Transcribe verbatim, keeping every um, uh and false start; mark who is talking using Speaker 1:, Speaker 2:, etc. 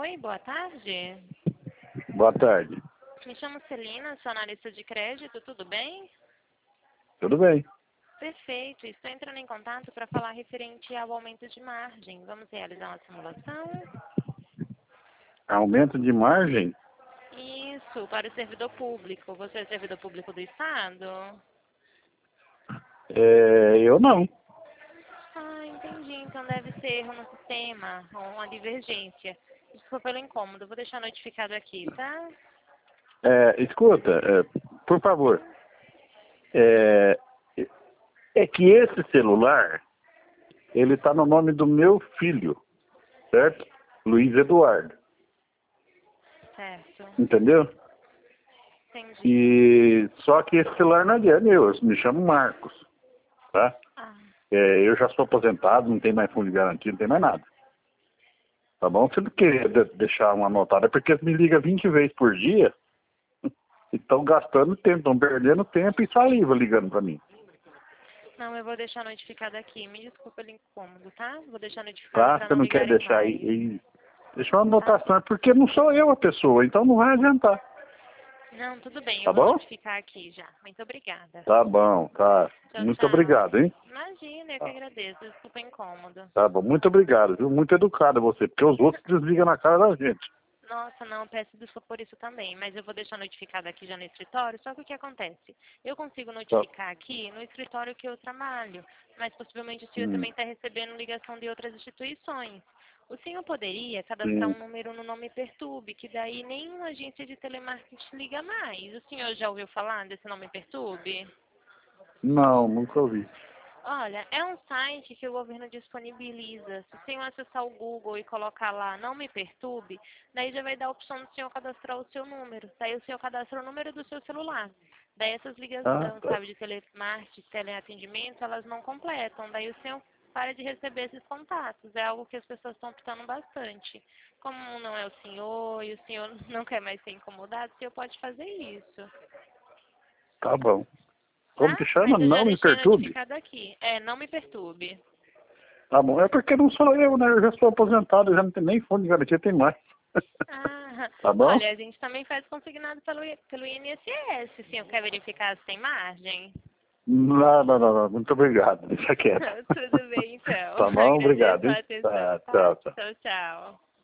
Speaker 1: Oi, boa tarde.
Speaker 2: Boa tarde.
Speaker 1: Me chamo Celina, sou analista de crédito, tudo bem?
Speaker 2: Tudo bem.
Speaker 1: Perfeito, estou entrando em contato para falar referente ao aumento de margem. Vamos realizar uma simulação?
Speaker 2: Aumento de margem?
Speaker 1: Isso, para o servidor público. Você é servidor público do Estado?
Speaker 2: É, eu não.
Speaker 1: Ah, entendi. Então deve ser erro no sistema, ou uma divergência. Desculpa pelo incômodo, vou deixar notificado aqui, tá?
Speaker 2: É, escuta, é, por favor. É, é que esse celular, ele está no nome do meu filho, certo? Luiz Eduardo.
Speaker 1: Certo,
Speaker 2: Entendeu?
Speaker 1: entendi.
Speaker 2: E só que esse celular não é meu, eu me chamo Marcos, tá?
Speaker 1: Ah,
Speaker 2: É, eu já sou aposentado, não tem mais fundo de garantia, não tem mais nada. Tá bom? Se ele querer de- deixar uma anotada, é porque ele me liga vinte vezes por dia e estão gastando tempo, estão perdendo tempo e saliva ligando para mim.
Speaker 1: não, eu vou deixar notificado aqui. Me desculpa pelo incômodo, tá? Vou deixar notificado
Speaker 2: Tá?
Speaker 1: para
Speaker 2: Você
Speaker 1: não
Speaker 2: não quer
Speaker 1: ligarem
Speaker 2: deixar aí,
Speaker 1: mais,
Speaker 2: aí deixa uma
Speaker 1: tá?
Speaker 2: anotação, é porque não sou eu a pessoa, então não vai adiantar.
Speaker 1: Não, tudo bem, eu
Speaker 2: Tá
Speaker 1: vou
Speaker 2: bom?
Speaker 1: notificar aqui já. Muito obrigada.
Speaker 2: Tá bom, tá.
Speaker 1: Tchau,
Speaker 2: Muito
Speaker 1: tchau.
Speaker 2: obrigado, hein?
Speaker 1: Imagina, eu que agradeço. Desculpa o incômodo.
Speaker 2: Tá bom, muito obrigado, viu? Muito educado você, porque os outros desligam na cara da gente.
Speaker 1: Nossa, não, peço desculpa por isso também, mas eu vou deixar notificado aqui já no escritório, só que o que acontece? Eu consigo
Speaker 2: Tá.
Speaker 1: notificar aqui no escritório que eu trabalho, mas possivelmente o senhor
Speaker 2: Hum,
Speaker 1: também está recebendo ligação de outras instituições. O senhor poderia cadastrar
Speaker 2: sim.
Speaker 1: um número no Nome Perturbe, que daí nenhuma agência de telemarketing liga mais. O senhor já ouviu falar desse Nome Perturbe?
Speaker 2: Não, nunca ouvi.
Speaker 1: Olha, é um site que o governo disponibiliza. Se o senhor acessar o Google e colocar lá Não Me Perturbe, daí já vai dar a opção do senhor cadastrar o seu número. Daí o senhor cadastra o número do seu celular. Daí essas
Speaker 2: Ah,
Speaker 1: ligações,
Speaker 2: tá.
Speaker 1: sabe, de telemarketing, teleatendimento, elas não completam. Daí o senhor para de receber esses contatos. É algo que as pessoas estão optando bastante. Como não é o senhor e o senhor não quer mais ser incomodado, o senhor pode fazer isso,
Speaker 2: Tá bom. Como
Speaker 1: tá?
Speaker 2: que chama?
Speaker 1: Mas eu já
Speaker 2: Não me
Speaker 1: deixei
Speaker 2: perturbe?
Speaker 1: notificado aqui. É, Não Me Perturbe.
Speaker 2: Tá bom, é porque não sou eu, né? Eu já sou aposentado, já não tem nem fundo de garantia, tem mais.
Speaker 1: Ah,
Speaker 2: Tá bom?
Speaker 1: olha, a gente também faz consignado pelo, I- pelo I N S S, sim, quer verificar se tem margem?
Speaker 2: Não, não, não, não. Muito obrigado. Deixa quieto.
Speaker 1: Tudo bem, então.
Speaker 2: Tá bom? Obrigado,
Speaker 1: Agradeço a
Speaker 2: hein?
Speaker 1: atenção,
Speaker 2: Tá,
Speaker 1: tá?
Speaker 2: tchau, tchau.
Speaker 1: Tchau, tchau.